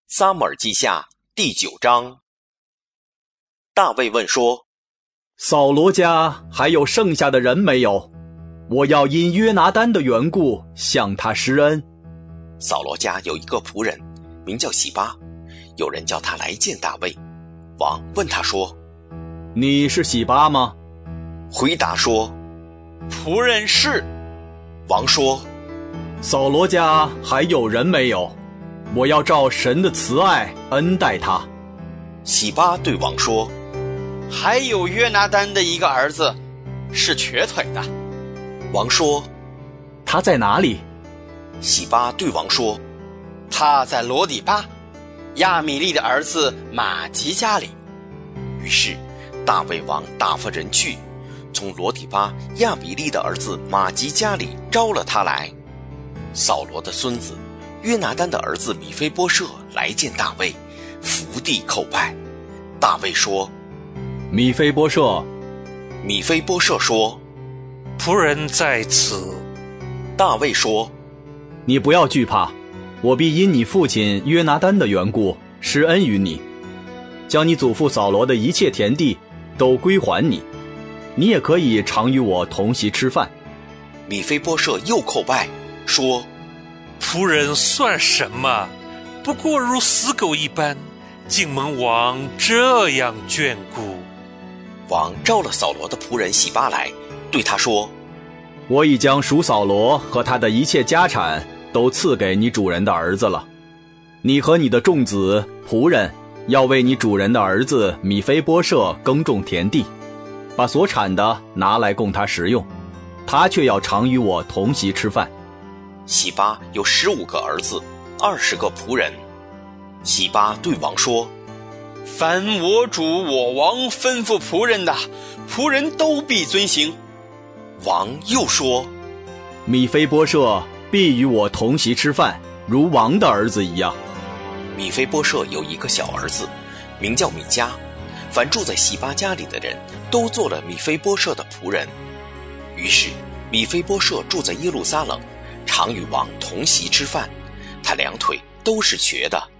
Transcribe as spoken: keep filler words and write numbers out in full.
撒母耳记下第九章。大卫问说： 扫罗家还有剩下的人没有？我要因约拿单的缘故向他施恩。 扫罗家有一个仆人名叫喜巴，有人叫他来见大卫。王问他说： 你是喜巴吗？ 回答说： 仆人是。 王说： 扫罗家还有人没有？我要照神的慈爱恩待他。 喜巴对王说： 还有约拿单的一个儿子，是瘸腿的。 王说： 他在哪里？ 喜巴对王说： 他在罗底巴，亚米利的儿子马吉家里。 于是大卫王打发人去，从罗底巴亚米利的儿子马吉家里招了他来。扫罗的孙子约拿单的儿子米非波设来见大卫，伏地叩拜。大卫说： 米非波设。 米非波设说： 仆人在此。 大卫说： 你不要惧怕，我必因你父亲约拿单的缘故施恩于你，将你祖父扫罗的一切田地都归还你，你也可以常与我同席吃饭。 米非波设又叩拜说： 仆人算什么？不过如死狗一般，竟蒙王这样眷顾。 王召了扫罗的仆人喜巴来，对他说： 我已将属扫罗和他的一切家产都赐给你主人的儿子了。你和你的众子仆人要为你主人的儿子米非波设耕种田地，把所产的拿来供他食用，他却要常与我同席吃饭。 喜巴有十五个儿子，二十个仆人。喜巴对王说： 凡我主我王吩咐仆人的，仆人都必遵行。 王又说： 米非波设必与我同席吃饭，如王的儿子一样。 米非波设有一个小儿子，名叫米迦，凡住在喜巴家里的人都做了米非波设的仆人。于是米非波设住在耶路撒冷，常与王同席吃饭，他两腿都是瘸的。